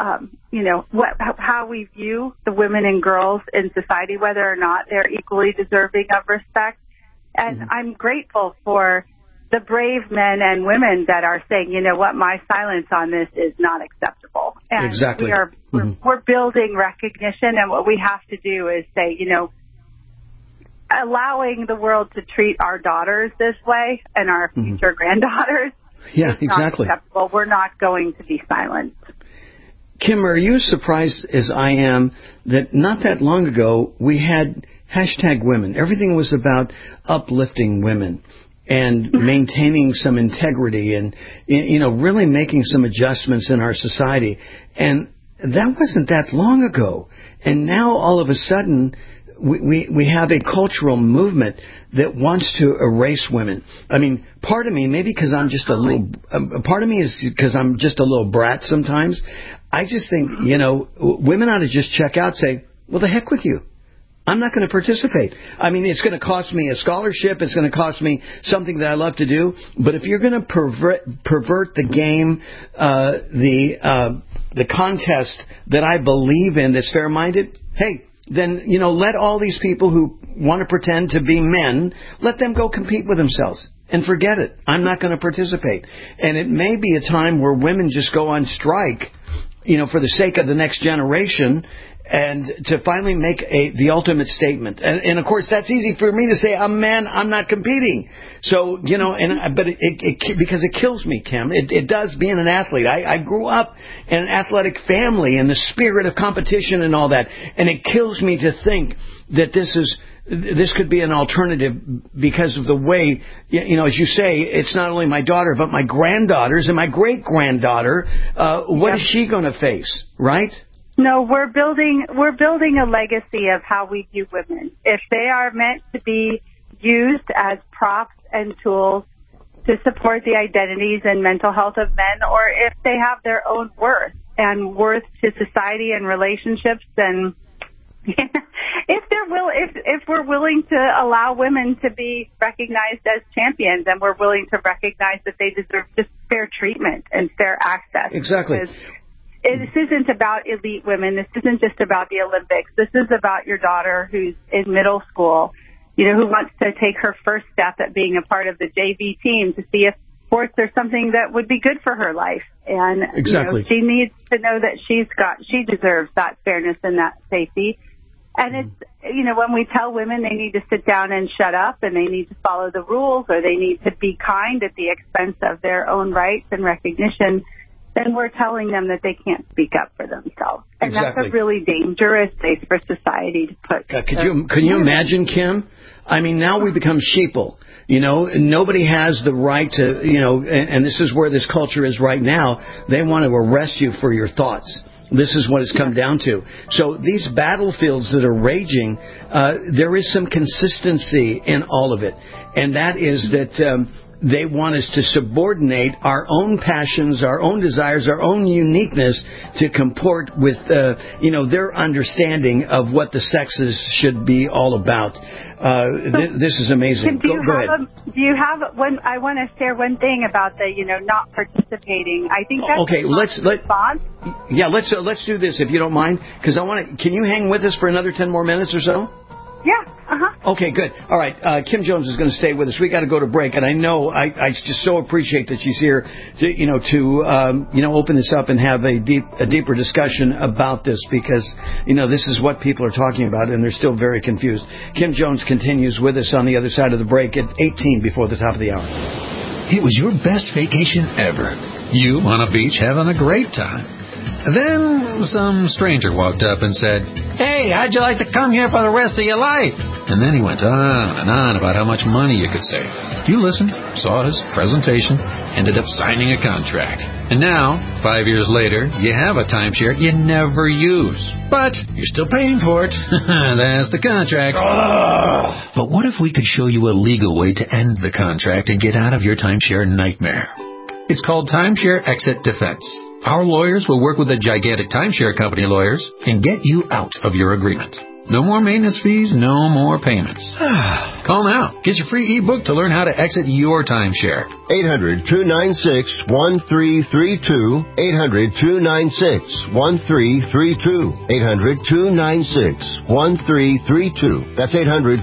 S22: how we view the women and girls in society, whether or not they're equally deserving of respect. And I'm grateful for the brave men and women that are saying, my silence on this is not acceptable. And we're building recognition, and what we have to do is say, allowing the world to treat our daughters this way and our future granddaughters is not acceptable. We're not going to be silent.
S12: Kim, are you surprised as I am that not that long ago we had #women? Everything was about uplifting women and maintaining some integrity and, really making some adjustments in our society. And that wasn't that long ago. And now all of a sudden we have a cultural movement that wants to erase women. Part of me, maybe because I'm just a little, part of me is because I'm just a little brat sometimes. I just think, women ought to just check out, say, well, the heck with you. I'm not going to participate. It's going to cost me a scholarship. It's going to cost me something that I love to do. But if you're going to pervert the game, the contest that I believe in that's fair-minded, hey, then, let all these people who want to pretend to be men, let them go compete with themselves. And forget it. I'm not going to participate. And it may be a time where women just go on strike for the sake of the next generation, and to finally make the ultimate statement. And of course, that's easy for me to say. I'm a man. I'm not competing. So, but because it kills me, Kim. It does, being an athlete. I grew up in an athletic family and the spirit of competition and all that. And it kills me to think that this could be an alternative because of the way, as you say, it's not only my daughter, but my granddaughters and my great-granddaughter. What is she going to face, right?
S22: No, we're building a legacy of how we view women. If they are meant to be used as props and tools to support the identities and mental health of men, or if they have their own worth and worth to society and relationships, then if we're willing to allow women to be recognized as champions, and we're willing to recognize that they deserve just fair treatment and fair access.
S12: Exactly.
S22: This isn't about elite women. This isn't just about the Olympics. This is about your daughter who's in middle school, who wants to take her first step at being a part of the JV team to see if sports are something that would be good for her life. And
S12: exactly.
S22: She needs to know that she deserves that fairness and that safety. And it's, when we tell women they need to sit down and shut up and they need to follow the rules or they need to be kind at the expense of their own rights and recognition, then we're telling them that they can't speak up for themselves. And
S12: exactly.
S22: That's a really dangerous place for society to put.
S12: Can you imagine, Kim? I mean, now we become sheeple. Nobody has the right to, and this is where this culture is right now. They want to arrest you for your thoughts. This is what it's come down to. So these battlefields that are raging, there is some consistency in all of it. And that is that they want us to subordinate our own passions, our own desires, our own uniqueness to comport with, their understanding of what the sexes should be all about. This is amazing. Go ahead.
S22: Do you have one? I want to share one thing about the, not participating. I think that's
S12: okay. Let's do this if you don't mind, because Can you hang with us for another 10 more minutes or so?
S22: Yeah.
S12: Okay, good. All right. Kim Jones is going to stay with us. We got to go to break, and I know I just so appreciate that she's here to open this up and have a deeper discussion about this, because this is what people are talking about and they're still very confused. Kim Jones continues with us on the other side of the break at 18 before the top of the hour.
S1: It was your best vacation ever. You on a beach having a great time. Then some stranger walked up and said, "Hey, how'd you like to come here for the rest of your life?" And then he went on and on about how much money you could save. You listened, saw his presentation, ended up signing a contract. And now, 5 years later, you have a timeshare you never use. But you're still paying for it. That's the contract. But what if we could show you a legal way to end the contract and get out of your timeshare nightmare? It's called Timeshare Exit Defense. Our lawyers will work with the gigantic timeshare company lawyers and get you out of your agreement. No more maintenance fees, no more payments. Call now. Get your free ebook to learn how to exit your timeshare.
S9: 800-296-1332. 800-296-1332. 800-296-1332. That's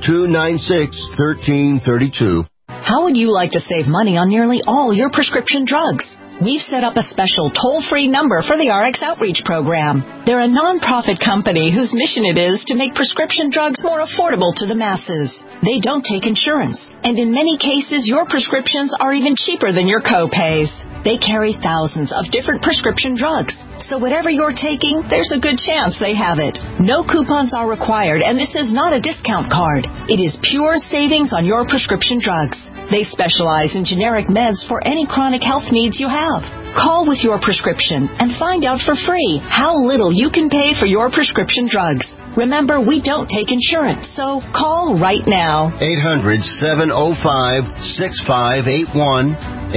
S9: 800-296-1332.
S17: How would you like to save money on nearly all your prescription drugs? We've set up a special toll-free number for the RX Outreach Program. They're a non-profit company whose mission it is to make prescription drugs more affordable to the masses. They don't take insurance, and in many cases, your prescriptions are even cheaper than your co-pays. They carry thousands of different prescription drugs, so whatever you're taking, there's a good chance they have it. No coupons are required, and this is not a discount card. It is pure savings on your prescription drugs. They specialize in generic meds for any chronic health needs you have. Call with your prescription and find out for free how little you can pay for your prescription drugs. Remember, we don't take insurance, so call right now.
S9: 800-705-6581.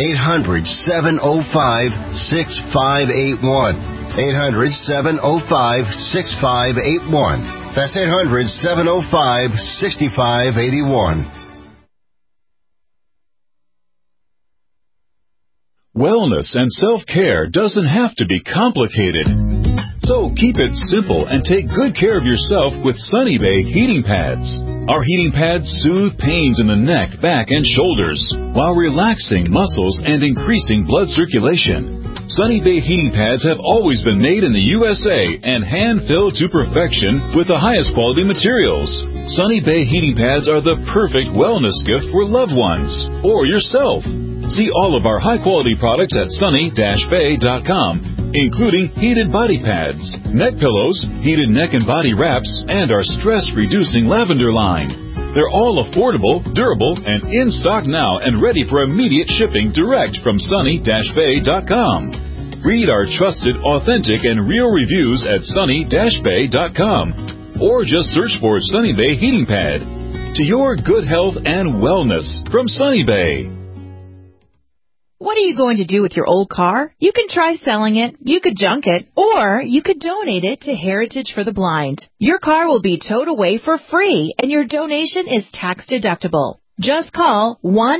S9: 800-705-6581. 800-705-6581. That's 800-705-6581.
S3: Wellness and self-care doesn't have to be complicated. So keep it simple and take good care of yourself with Sunny Bay heating pads. Our heating pads soothe pains in the neck, back, and shoulders while relaxing muscles and increasing blood circulation. Sunny Bay heating pads have always been made in the USA and hand-filled to perfection with the highest quality materials. Sunny Bay heating pads are the perfect wellness gift for loved ones or yourself. See all of our high-quality products at sunny-bay.com, including heated body pads, neck pillows, heated neck and body wraps, and our stress-reducing lavender line. They're all affordable, durable, and in stock now and ready for immediate shipping direct from sunny-bay.com. Read our trusted, authentic, and real reviews at sunny-bay.com or just search for Sunny Bay Heating Pad. To your good health and wellness from Sunny Bay.
S4: What are you going to do with your old car? You can try selling it, you could junk it, or you could donate it to Heritage for the Blind. Your car will be towed away for free, and your donation is tax deductible. Just call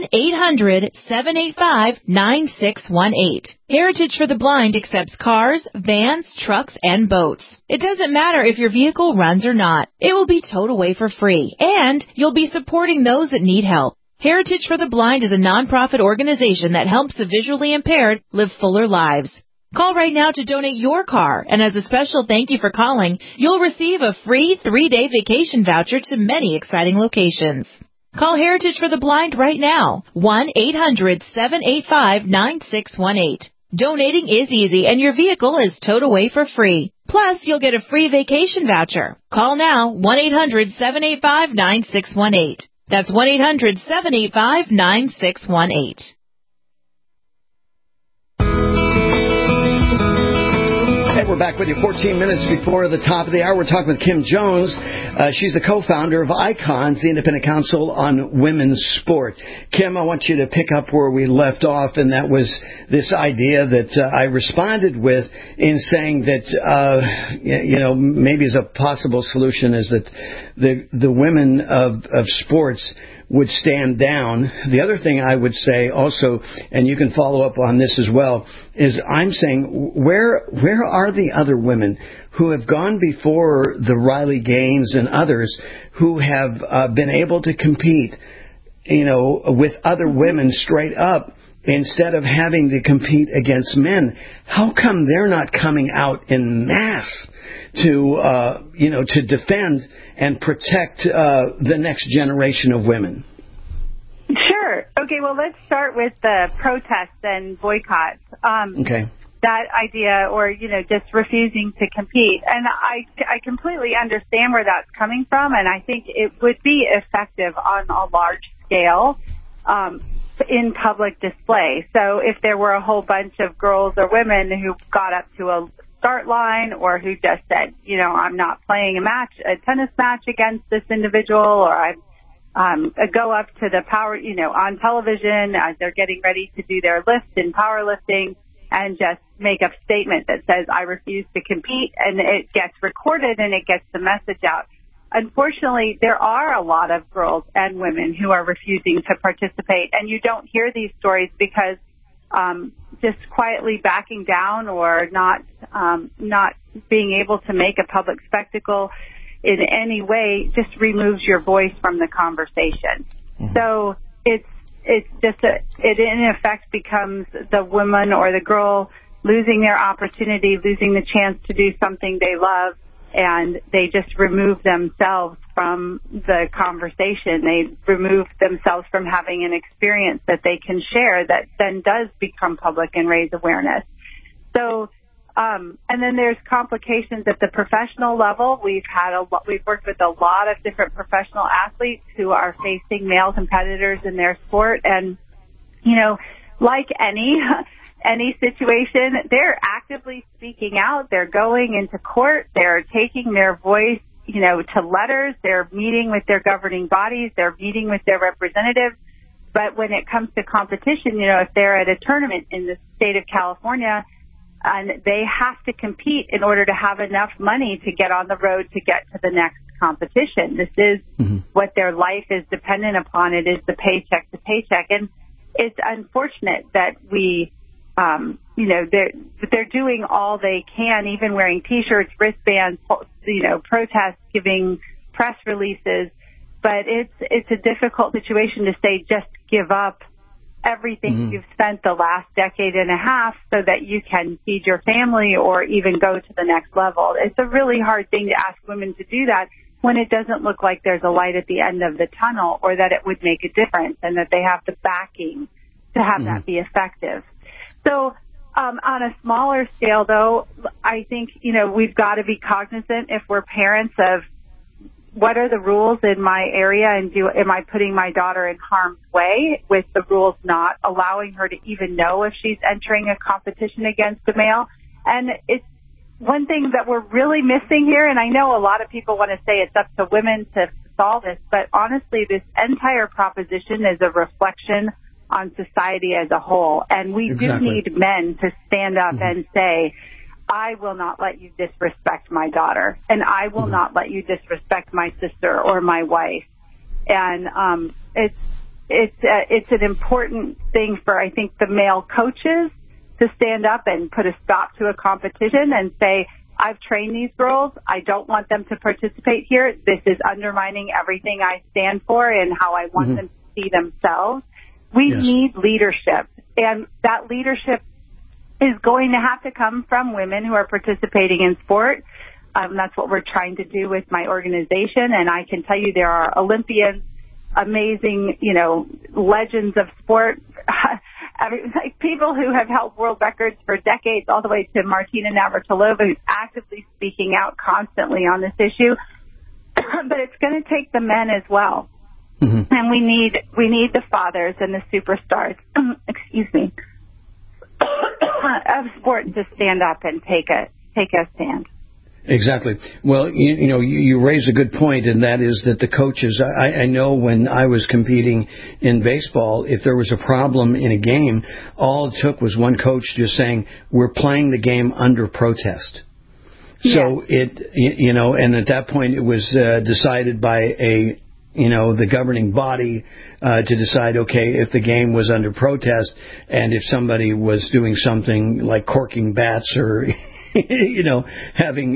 S4: 1-800-785-9618. Heritage for the Blind accepts cars, vans, trucks, and boats. It doesn't matter if your vehicle runs or not. It will be towed away for free, and you'll be supporting those that need help. Heritage for the Blind is a nonprofit organization that helps the visually impaired live fuller lives. Call right now to donate your car, and as a special thank you for calling, you'll receive a free 3-day vacation voucher to many exciting locations. Call Heritage for the Blind right now, 1-800-785-9618. Donating is easy, and your vehicle is towed away for free. Plus, you'll get a free vacation voucher. Call now, 1-800-785-9618. That's 1-800-785-9618.
S12: Hey, we're back with you 14 minutes before the top of the hour. We're talking with Kim Jones. She's the co-founder of ICONS, the Independent Council on Women's Sport. Kim, I want you to pick up where we left off, and that was this idea that I responded with in saying that, maybe as a possible solution is that the women of sports would stand down. The other thing I would say also, and you can follow up on this as well, is I'm saying where are the other women who have gone before the Riley Gaines and others who have been able to compete, with other women straight up instead of having to compete against men? How come they're not coming out in mass to defend and protect the next generation of women?
S22: Sure. Okay, well, let's start with the protests and boycotts.
S12: Okay.
S22: That idea, or, just refusing to compete. And I completely understand where that's coming from, and I think it would be effective on a large scale in public display. So if there were a whole bunch of girls or women who got up to a start line or who just said, I'm not playing a tennis match against this individual, or I go up to the power, on television as they're getting ready to do their lift in powerlifting and just make a statement that says, I refuse to compete, and it gets recorded and it gets the message out. Unfortunately, there are a lot of girls and women who are refusing to participate, and you don't hear these stories because just quietly backing down or not being able to make a public spectacle in any way just removes your voice from the conversation. Mm-hmm. So it in effect becomes the woman or the girl losing their opportunity, losing the chance to do something they love, and they just remove themselves from the conversation. They remove themselves from having an experience that they can share that then does become public and raise awareness. So, and then there's complications at the professional level. We've worked with a lot of different professional athletes who are facing male competitors in their sport, and like any situation, they're actively speaking out. They're going into court. They're taking their voice, to letters. They're meeting with their governing bodies. They're meeting with their representatives. But when it comes to competition, if they're at a tournament in the state of California and they have to compete in order to have enough money to get on the road to get to the next competition, this is what their life is dependent upon. It is the paycheck to paycheck. And it's unfortunate that they're doing all they can, even wearing T-shirts, wristbands, protests, giving press releases. But it's a difficult situation to say just give up everything you've spent the last decade and a half so that you can feed your family or even go to the next level. It's a really hard thing to ask women to do that when it doesn't look like there's a light at the end of the tunnel or that it would make a difference and that they have the backing to have that be effective. So on a smaller scale, though, I think, we've got to be cognizant if we're parents of what are the rules in my area and am I putting my daughter in harm's way with the rules not allowing her to even know if she's entering a competition against a male. And it's one thing that we're really missing here, and I know a lot of people want to say it's up to women to solve this, but honestly, this entire proposition is a reflection on society as a whole. And we do need men to stand up and say, I will not let you disrespect my daughter, and I will not let you disrespect my sister or my wife. And it's an important thing for, I think, the male coaches to stand up and put a stop to a competition and say, I've trained these girls. I don't want them to participate here. This is undermining everything I stand for and how I want them to see themselves. We need leadership, and that leadership is going to have to come from women who are participating in sport. That's what we're trying to do with my organization, and I can tell you there are Olympians, amazing, legends of sport, like people who have held world records for decades, all the way to Martina Navratilova, who's actively speaking out constantly on this issue. But it's going to take the men as well. And we need the fathers and the superstars, of sport to stand up and take a stand.
S12: Exactly. Well, you raise a good point, and that is that the coaches, I know when I was competing in baseball, if there was a problem in a game, all it took was one coach just saying, we're playing the game under protest. So and at that point it was decided by the governing body to decide, okay, if the game was under protest and if somebody was doing something like corking bats or having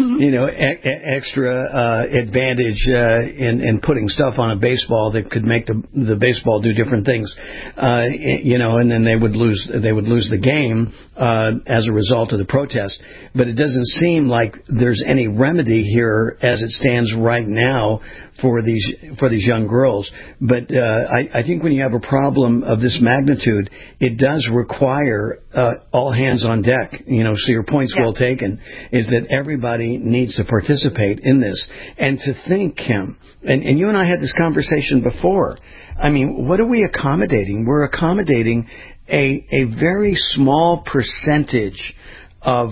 S12: extra advantage in putting stuff on a baseball that could make the baseball do different things, and then they would lose the game as a result of the protest. But it doesn't seem like there's any remedy here as it stands right now for these young girls. But I think when you have a problem of this magnitude, it does require all hands on deck. So your point's well taken, is that everybody needs to participate in this. And to think, Kim, and you and I had this conversation before, I mean, what are we accommodating? We're accommodating a very small percentage of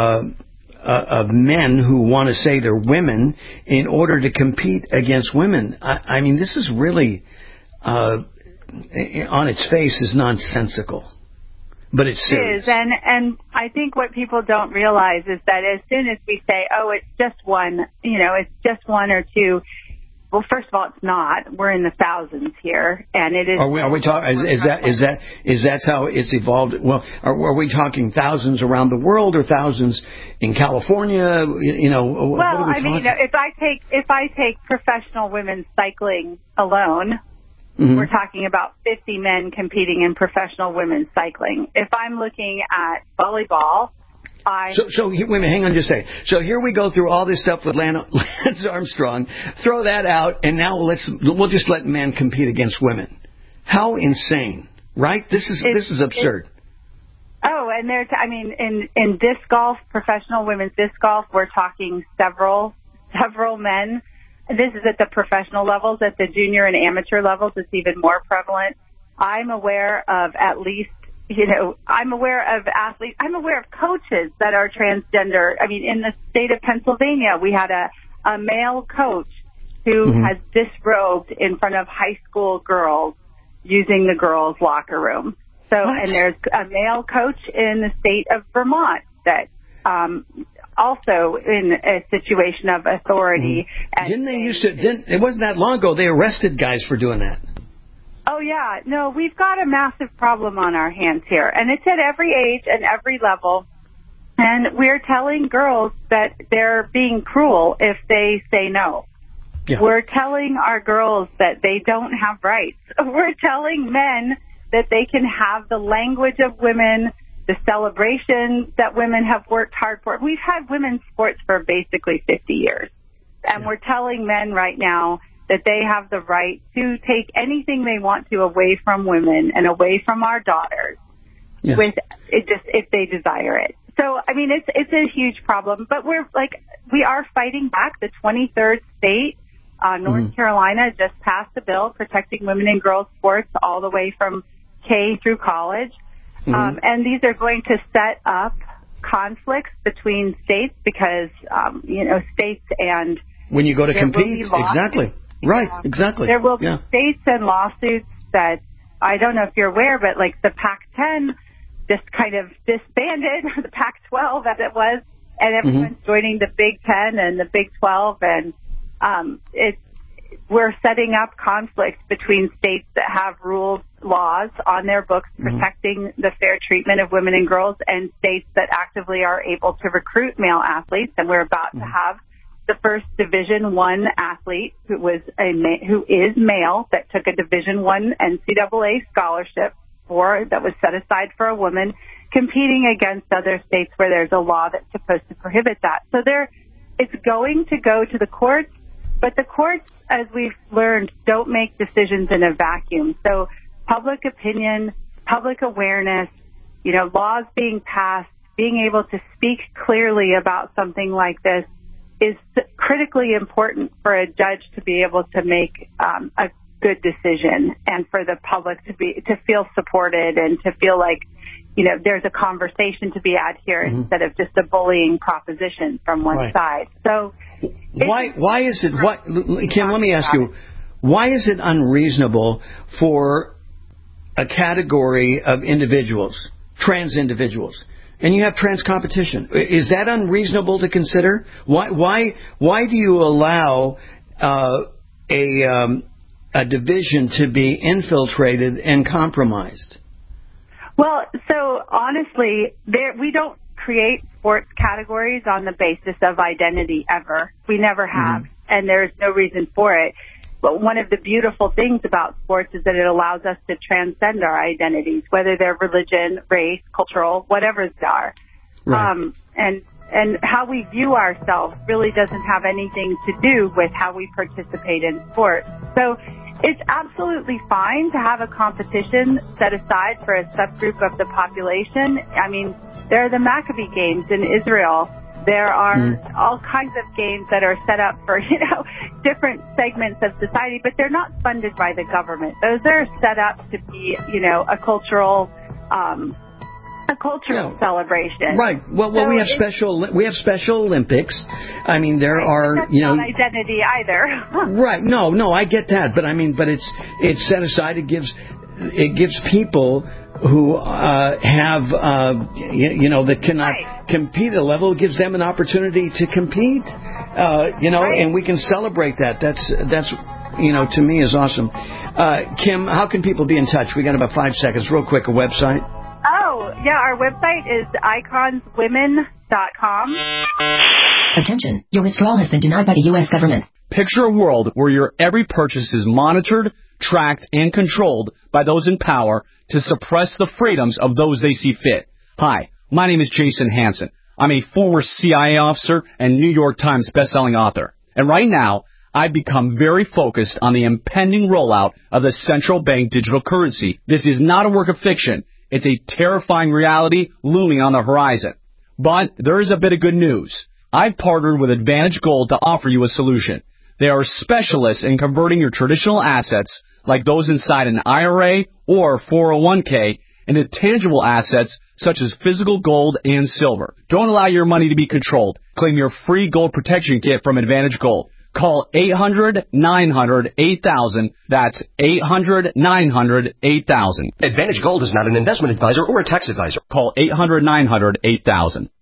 S12: men who want to say they're women in order to compete against women. I mean, this is really, on its face, is nonsensical. But it's serious.
S22: It is, and I think what people don't realize is that as soon as we say, oh, it's just one, it's just one or two, well, first of all, it's not. We're in the thousands here, and it is.
S12: Are we talking? Is that how it's evolved? Well, are we talking thousands around the world or thousands in California?
S22: Well, I mean, if I take professional women's cycling alone. We're talking about 50 men competing in professional women's cycling. If I'm looking at volleyball, So
S12: wait a minute, hang on just a second. So here we go through all this stuff with Lance Armstrong. Throw that out, and now we'll just let men compete against women. How insane, right? This is absurd.
S22: And in disc golf, professional women's disc golf, we're talking several men. This is at the professional levels. At the junior and amateur levels, it's even more prevalent. I'm aware of at least, I'm aware of athletes. I'm aware of coaches that are transgender. I mean, in the state of Pennsylvania, we had a male coach who has disrobed in front of high school girls using the girls' locker room. And there's a male coach in the state of Vermont that also in a situation of authority.
S12: It wasn't that long ago, they arrested guys for doing that.
S22: Oh, yeah. No, we've got a massive problem on our hands here. And it's at every age and every level. And we're telling girls that they're being cruel if they say no. Yeah. We're telling our girls that they don't have rights. We're telling men that they can have the language of women, the celebrations that women have worked hard for. We've had women's sports for basically 50 years. And we're telling men right now that they have the right to take anything they want to away from women and away from our daughters with it just if they desire it. So, I mean, it's a huge problem, but we are fighting back. The 23rd state, North Carolina, just passed a bill protecting women and girls sports all the way from K through college. And these are going to set up conflicts between states because, states and
S12: when you go to compete, exactly. Right, exactly.
S22: There will be states and lawsuits that, I don't know if you're aware, but like the Pac-10 just kind of disbanded, the Pac-12 as it was, and everyone's joining the Big Ten and the Big 12, and we're setting up conflicts between states that have laws on their books protecting the fair treatment of women and girls, and states that actively are able to recruit male athletes, and we're about to have the first Division I athlete who is male that took a Division I NCAA scholarship that was set aside for a woman, competing against other states where there's a law that's supposed to prohibit that. So it's going to go to the courts, but the courts, as we've learned, don't make decisions in a vacuum. So public opinion, public awareness, laws being passed, being able to speak clearly about something like this is critically important for a judge to be able to make a good decision, and for the public to feel supported and to feel like there's a conversation to be had here instead of just a bullying proposition from one side. So
S12: why is it Kim, let me ask you, why is it unreasonable for a category of individuals, trans individuals, and you have trans competition? Is that unreasonable to consider? Why do you allow a division to be infiltrated and compromised?
S22: Well, so honestly, we don't create sports categories on the basis of identity ever. We never have, and there's no reason for it. But one of the beautiful things about sports is that it allows us to transcend our identities, whether they're religion, race, cultural, whatever they are. Right. And how we view ourselves really doesn't have anything to do with how we participate in sports. So it's absolutely fine to have a competition set aside for a subgroup of the population. I mean, there are the Maccabee Games in Israel. There are all kinds of games that are set up for, different segments of society, but they're not funded by the government. Those are set up to be, a cultural celebration.
S12: Right. Well,
S22: so
S12: we have Special Olympics. I mean, there are,
S22: that's not identity either.
S12: Right. No, I get that, but it's set aside. It gives people who have that cannot compete at a level. It gives them an opportunity to compete. And we can celebrate that. That's to me is awesome. Kim, how can people be in touch? We got about 5 seconds. Real quick, a website.
S22: Oh, yeah, our website is iconswomen.com.
S5: Attention, your withdrawal has been denied by the U.S. government. Picture a world where your every purchase is monitored, tracked, and controlled by those in power to suppress the freedoms of those they see fit. Hi, my name is Jason Hansen. I'm a former CIA officer and New York Times bestselling author. And right now, I've become very focused on the impending rollout of the central bank digital currency. This is not a work of fiction. It's a terrifying reality looming on the horizon. But there is a bit of good news. I've partnered with Advantage Gold to offer you a solution. They are specialists in converting your traditional assets, like those inside an IRA or 401k, into tangible assets such as physical gold and silver. Don't allow your money to be controlled. Claim your free gold protection kit from Advantage Gold. Call 800-900-8000. That's 800-900-8000.
S6: Advantage Gold is not an investment advisor or a tax advisor.
S5: Call 800-900-8000.